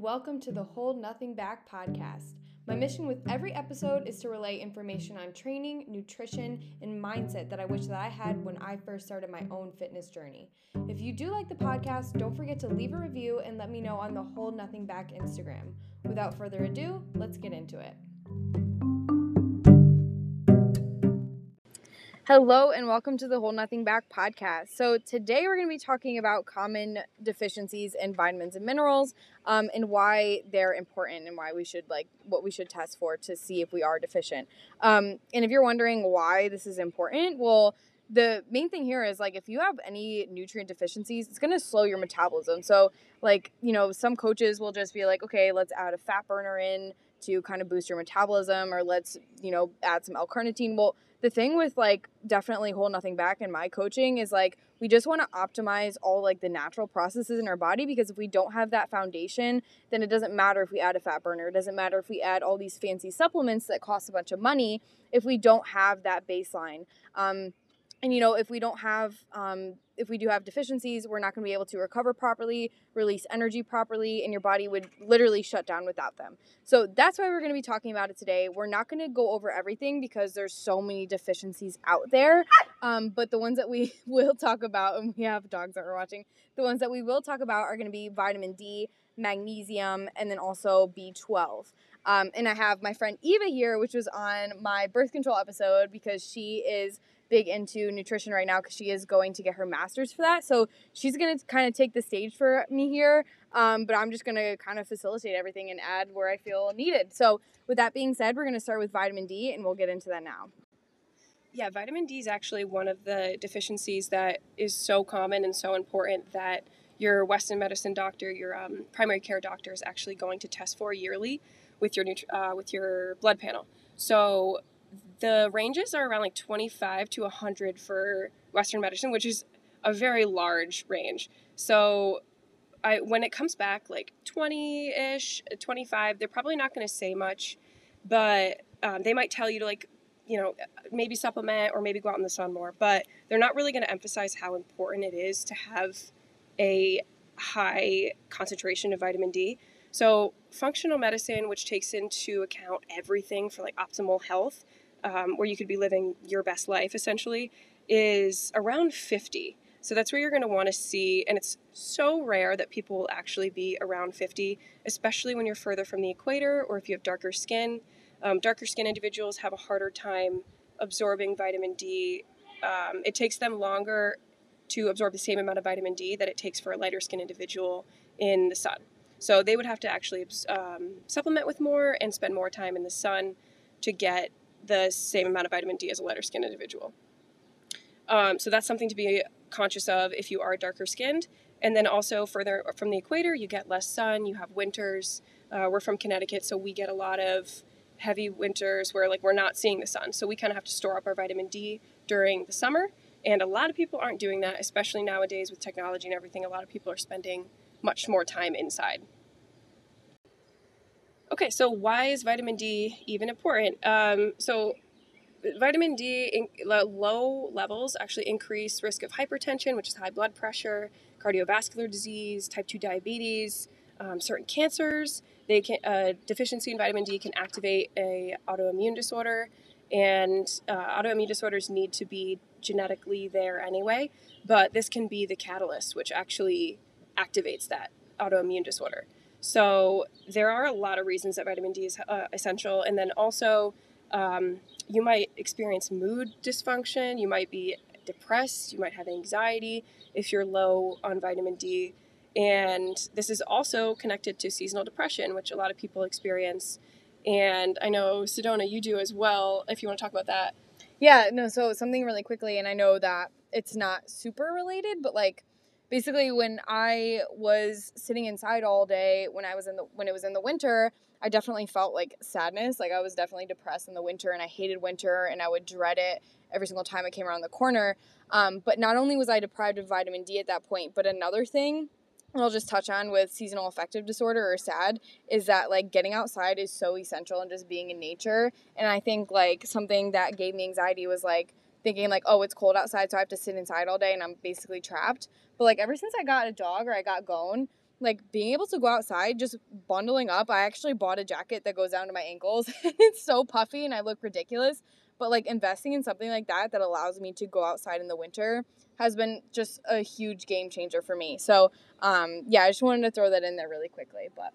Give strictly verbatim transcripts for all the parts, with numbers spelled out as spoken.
welcome to the Hold Nothing Back podcast. My mission with every episode is to relay information on training, nutrition, and mindset that I wish that I had when I first started my own fitness journey. If you do like the podcast, don't forget to leave a review and let me know on the Hold Nothing Back Instagram. Without further ado, let's get into it. Hello and welcome to the Hold Nothing Back podcast. So today we're going to be talking about common deficiencies in vitamins and minerals um, and why they're important and why we should like what we should test for to see if we are deficient. Um, and if you're wondering why this is important, well, the main thing here is like if you have any nutrient deficiencies, it's going to slow your metabolism. So like, you know, some coaches will just be like, okay, let's add a fat burner in to kind of boost your metabolism, or let's, you know, add some L-carnitine. Well, the thing with like definitely Hold Nothing Back in my coaching is like we just want to optimize all like the natural processes in our body, because if we don't have that foundation, then it doesn't matter if we add a fat burner. It doesn't matter if we add all these fancy supplements that cost a bunch of money if we don't have that baseline. Um, and, you know, if we don't have, um, if we do have deficiencies, we're not going to be able to recover properly, release energy properly, and your body would literally shut down without them. So that's why we're going to be talking about it today. We're not going to go over everything because there's so many deficiencies out there. Um, but the ones that we will talk about, and we have dogs that we're watching, the ones that we will talk about are going to be vitamin D, magnesium, and then also B twelve. Um, and I have my friend Eva here, which was on my birth control episode, because she is big into nutrition right now because she is going to get her master's for that. So she's going to kind of take the stage for me here. Um, but I'm just going to kind of facilitate everything and add where I feel needed. So with that being said, we're going to start with vitamin D, and we'll get into that now. Yeah, vitamin D is actually one of the deficiencies that is so common and so important that your Western medicine doctor, your um, primary care doctor, is actually going to test for yearly with your nutri- uh, with your blood panel. So the ranges are around like twenty-five to one hundred for Western medicine, which is a very large range. So I, when it comes back like twenty-ish, twenty-five, they're probably not going to say much, but um, they might tell you to like, you know, maybe supplement or maybe go out in the sun more, but they're not really going to emphasize how important it is to have a high concentration of vitamin D. So functional medicine, which takes into account everything for like optimal health, um, where you could be living your best life essentially, is around fifty. So that's where you're going to want to see, and it's so rare that people will actually be around fifty, especially when you're further from the equator or if you have darker skin. Um, darker skin individuals have a harder time absorbing vitamin D. Um, it takes them longer to absorb the same amount of vitamin D that it takes for a lighter skin individual in the sun. So they would have to actually um, supplement with more and spend more time in the sun to get the same amount of vitamin D as a lighter skin individual. Um, so that's something to be conscious of if you are darker skinned. And then also further from the equator, you get less sun, you have winters. Uh, we're from Connecticut, so we get a lot of heavy winters where like we're not seeing the sun. So we kind of have to store up our vitamin D during the summer. And a lot of people aren't doing that, especially nowadays with technology and everything. A lot of people are spending much more time inside. Okay, so why is vitamin D even important? Um, so vitamin D in low levels actually increase risk of hypertension, which is high blood pressure, cardiovascular disease, type two diabetes, um, certain cancers. They can uh, deficiency in vitamin D can activate a autoimmune disorder, and uh, autoimmune disorders need to be genetically there anyway. But this can be the catalyst, which actually activates that autoimmune disorder. So there are a lot of reasons that vitamin D is uh, essential, and then also um, you might experience mood dysfunction. You might be depressed. You might have anxiety if you're low on vitamin D. And this is also connected to seasonal depression, which a lot of people experience. And I know, Sedona, you do as well, if you want to talk about that. Yeah, no, so something really quickly, and I know that it's not super related, but like basically when I was sitting inside all day when I was in the when it was in the winter, I definitely felt like sadness. Like I was definitely depressed in the winter, and I hated winter, and I would dread it every single time I came around the corner. Um, but not only was I deprived of vitamin D at that point, but another thing I'll just touch on with seasonal affective disorder or SAD is that like getting outside is so essential and just being in nature. And I think like something that gave me anxiety was like thinking like, oh, it's cold outside, so I have to sit inside all day and I'm basically trapped. But like ever since I got a dog or I got Gon, like being able to go outside, just bundling up. I actually bought a jacket that goes down to my ankles and it's so puffy and I look ridiculous. But like investing in something like that that allows me to go outside in the winter has been just a huge game changer for me. So um, yeah, I just wanted to throw that in there really quickly. But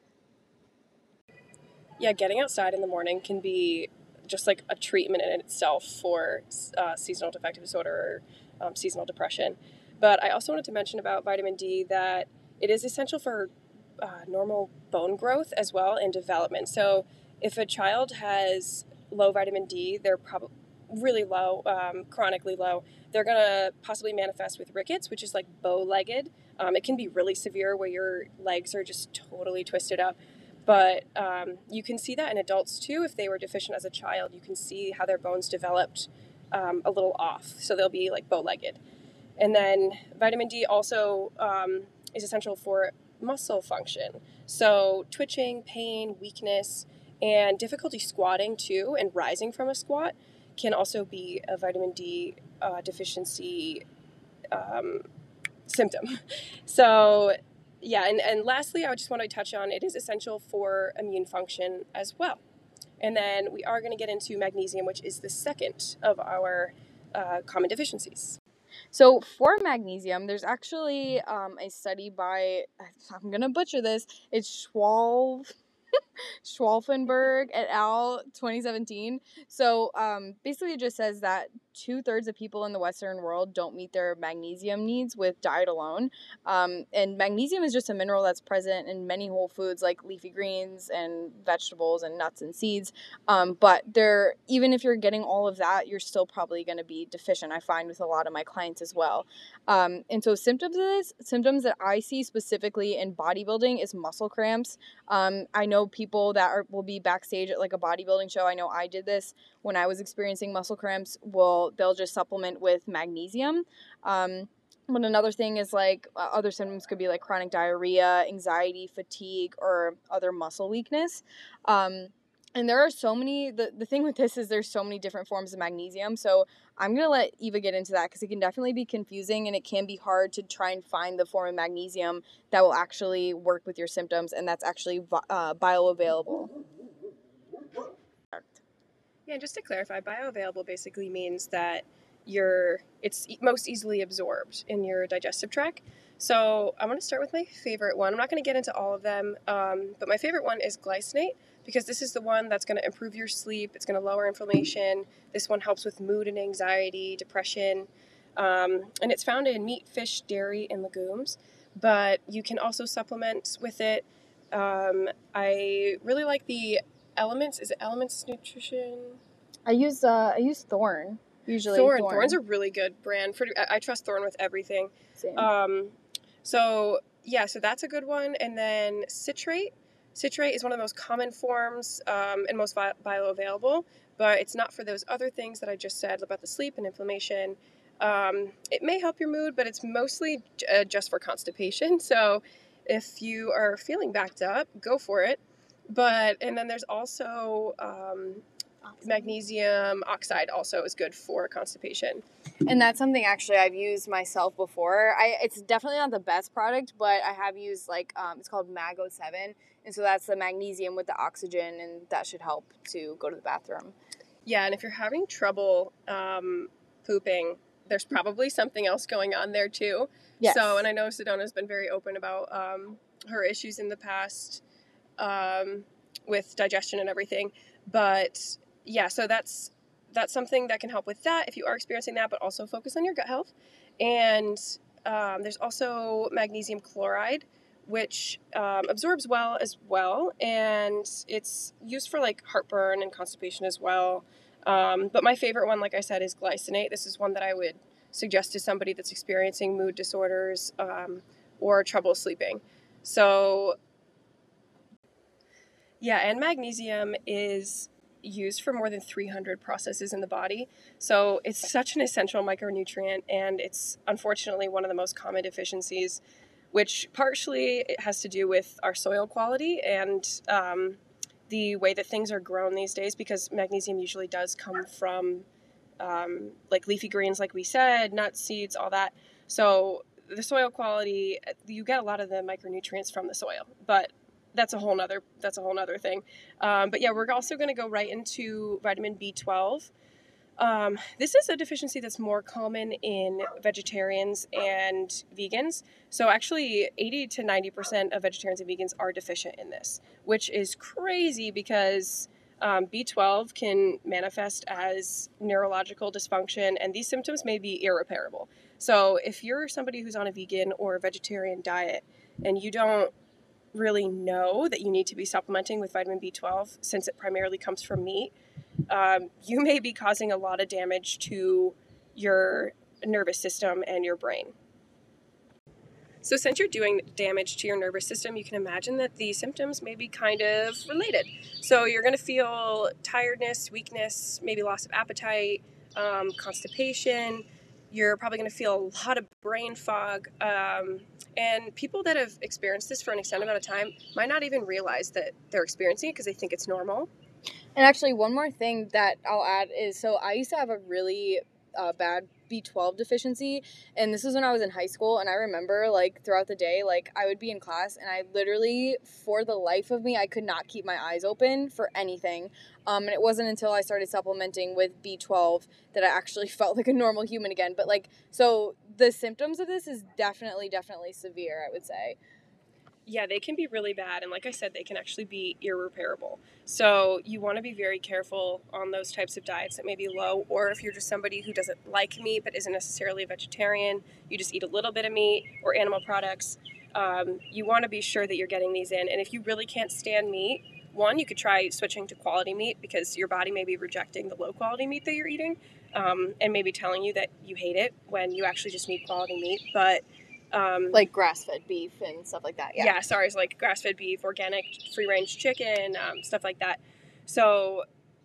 yeah, getting outside in the morning can be just like a treatment in itself for uh, seasonal affective disorder or um, seasonal depression. But I also wanted to mention about vitamin D that it is essential for uh, normal bone growth as well and development. So if a child has low vitamin D, they're probably really low, um, chronically low, they're going to possibly manifest with rickets, which is like bow-legged. Um, it can be really severe where your legs are just totally twisted up. But um, you can see that in adults too. If they were deficient as a child, you can see how their bones developed um, a little off. So they'll be like bow-legged. And then vitamin D also um, is essential for muscle function. So twitching, pain, weakness, and difficulty squatting too, and rising from a squat can also be a vitamin D uh, deficiency um, symptom. So yeah, and, and lastly, I just want to touch on it is essential for immune function as well. And then we are going to get into magnesium, which is the second of our uh, common deficiencies. So for magnesium, there's actually um, a study by, I'm going to butcher this, it's Schwalb, Schwalfenberg et al. twenty seventeen. So um, basically it just says that two-thirds of people in the Western world don't meet their magnesium needs with diet alone. Um, and magnesium is just a mineral that's present in many whole foods like leafy greens and vegetables and nuts and seeds. Um, but there, even if you're getting all of that, you're still probably going to be deficient. I find with a lot of my clients as well. Um, and so symptoms of this, symptoms that I see specifically in bodybuilding is muscle cramps. Um, I know people that are, will be backstage at like a bodybuilding show. I know I did this when I was experiencing muscle cramps. Will they'll just supplement with magnesium. Um, but another thing is like uh, other symptoms could be like chronic diarrhea, anxiety, fatigue, or other muscle weakness. Um, and there are so many, the, the thing with this is there's so many different forms of magnesium. So I'm going to let Eva get into that because it can definitely be confusing and it can be hard to try and find the form of magnesium that will actually work with your symptoms and that's actually uh, bioavailable. Yeah, just to clarify, bioavailable basically means that you're, it's most easily absorbed in your digestive tract. So I'm going to start with my favorite one. I'm not going to get into all of them, um, but my favorite one is glycinate because this is the one that's going to improve your sleep. It's going to lower inflammation. This one helps with mood and anxiety, depression, um, and it's found in meat, fish, dairy, and legumes. But you can also supplement with it. Um, I really like the Elements. Is it Elements Nutrition? I use uh, I use Thorne usually. Thorne. Thorne. Thorne's a really good brand. For I, I trust Thorne with everything. Same. Um, so yeah, so that's a good one. And then citrate. Citrate is one of the most common forms um, and most bi- bioavailable, but it's not for those other things that I just said about the sleep and inflammation. Um, it may help your mood, but it's mostly uh, just for constipation. So if you are feeling backed up, go for it. But, and then there's also um, magnesium oxide also is good for constipation. And that's something actually I've used myself before. I It's definitely not the best product, but I have used like, um, it's called Mag oh seven. And so that's the magnesium with the oxygen and that should help to go to the bathroom. Yeah, and if you're having trouble um, pooping, there's probably something else going on there too. Yes. So, and I know Sedona's been very open about um, her issues in the past. Um, with digestion and everything, but yeah, so that's that's something that can help with that if you are experiencing that, but also focus on your gut health. And um, there's also magnesium chloride, which um, absorbs well as well, and it's used for like heartburn and constipation as well. Um, but my favorite one, like I said, is glycinate. This is one that I would suggest to somebody that's experiencing mood disorders um, or trouble sleeping. So yeah, and magnesium is used for more than three hundred processes in the body. So it's such an essential micronutrient, and it's unfortunately one of the most common deficiencies, which partially it has to do with our soil quality and um, the way that things are grown these days, because magnesium usually does come from um, like leafy greens, like we said, nuts, seeds, all that. So the soil quality, you get a lot of the micronutrients from the soil, but that's a whole nother, that's a whole nother thing. Um, but yeah, we're also going to go right into vitamin B twelve. Um, this is a deficiency that's more common in vegetarians and vegans. So actually eighty to ninety percent of vegetarians and vegans are deficient in this, which is crazy because um, B twelve can manifest as neurological dysfunction, and these symptoms may be irreparable. So if you're somebody who's on a vegan or a vegetarian diet and you don't really know that you need to be supplementing with vitamin B twelve, since it primarily comes from meat, um, you may be causing a lot of damage to your nervous system and your brain. So since you're doing damage to your nervous system, you can imagine that the symptoms may be kind of related. So you're going to feel tiredness, weakness, maybe loss of appetite, um, constipation. You're probably going to feel a lot of brain fog. Um, and people that have experienced this for an extended amount of time might not even realize that they're experiencing it because they think it's normal. And actually, one more thing that I'll add is, so I used to have a really uh, bad B twelve deficiency, and this was when I was in high school, and I remember, like, throughout the day, like, I would be in class, and I literally, for the life of me, I could not keep my eyes open for anything, um, and it wasn't until I started supplementing with B twelve that I actually felt like a normal human again, but, like, so the symptoms of this is definitely, definitely severe, I would say. Yeah, they can be really bad, and like I said, they can actually be irreparable. So you want to be very careful on those types of diets that may be low, or if you're just somebody who doesn't like meat but isn't necessarily a vegetarian, you just eat a little bit of meat or animal products, um, you want to be sure that you're getting these in. And if you really can't stand meat, one, you could try switching to quality meat because your body may be rejecting the low quality meat that you're eating, um, and maybe telling you that you hate it when you actually just need quality meat. But Um, like grass-fed beef and stuff like that. Yeah, yeah sorry, it's like grass-fed beef, organic, free-range chicken, um, stuff like that. So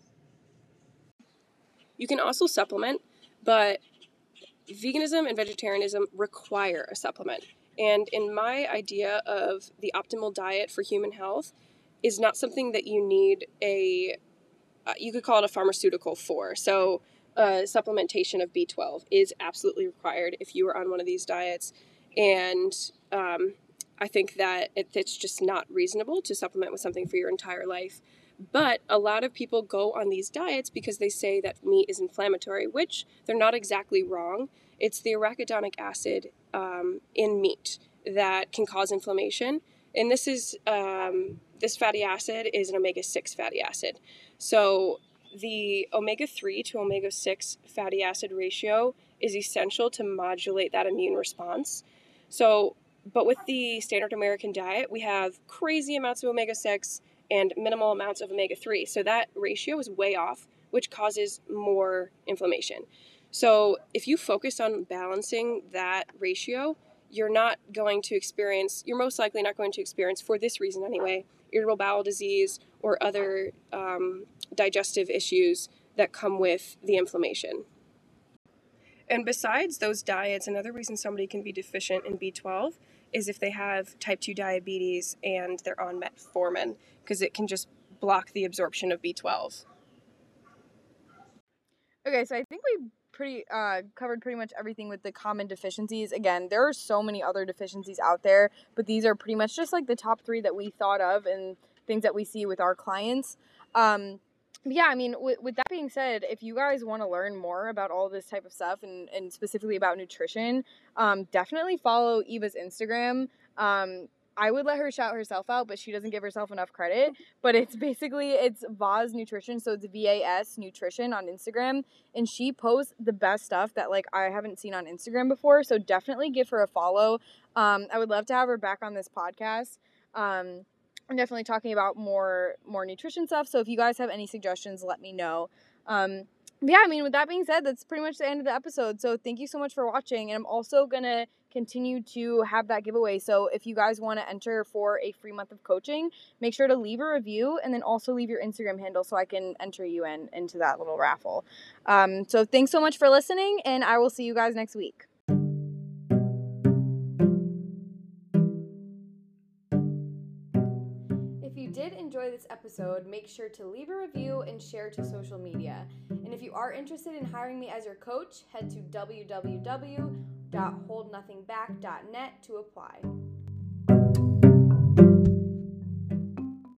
you can also supplement, but veganism and vegetarianism require a supplement. And in my idea of the optimal diet for human health is not something that you need a, uh, you could call it a pharmaceutical for. So uh, supplementation of B twelve is absolutely required if you are on one of these diets. And um, I think that it, it's just not reasonable to supplement with something for your entire life. But a lot of people go on these diets because they say that meat is inflammatory, which they're not exactly wrong. It's the arachidonic acid um, in meat that can cause inflammation. And this is um, this fatty acid is an omega six fatty acid. So the omega three to omega six fatty acid ratio is essential to modulate that immune response. So, but with the standard American diet, we have crazy amounts of omega six and minimal amounts of omega three. So that ratio is way off, which causes more inflammation. So if you focus on balancing that ratio, you're not going to experience, you're most likely not going to experience, for this reason anyway, irritable bowel disease or other um, digestive issues that come with the inflammation. And besides those diets, another reason somebody can be deficient in B twelve is if they have type two diabetes and they're on metformin, because it can just block the absorption of B twelve. Okay, so I think we pretty uh, covered pretty much everything with the common deficiencies. Again, there are so many other deficiencies out there, but these are pretty much just like the top three that we thought of and things that we see with our clients. Um, yeah, I mean, with, with that being said, if you guys want to learn more about all this type of stuff and, and specifically about nutrition, um, definitely follow Eva's Instagram. Um, I would let her shout herself out, but she doesn't give herself enough credit. But it's basically, it's Vaz Nutrition, so it's V A S Nutrition on Instagram. And she posts the best stuff that, like, I haven't seen on Instagram before. So definitely give her a follow. Um, I would love to have her back on this podcast. Um, I'm definitely talking about more more nutrition stuff. So if you guys have any suggestions, let me know. Um, yeah, I mean, with that being said, that's pretty much the end of the episode. So thank you so much for watching. And I'm also going to continue to have that giveaway. So if you guys want to enter for a free month of coaching, make sure to leave a review and then also leave your Instagram handle so I can enter you in into that little raffle. Um, so thanks so much for listening, and I will see you guys next week. If you did enjoy this episode, make sure to leave a review and share to social media. And if you are interested in hiring me as your coach, head to w w w dot hold nothing back dot net to apply.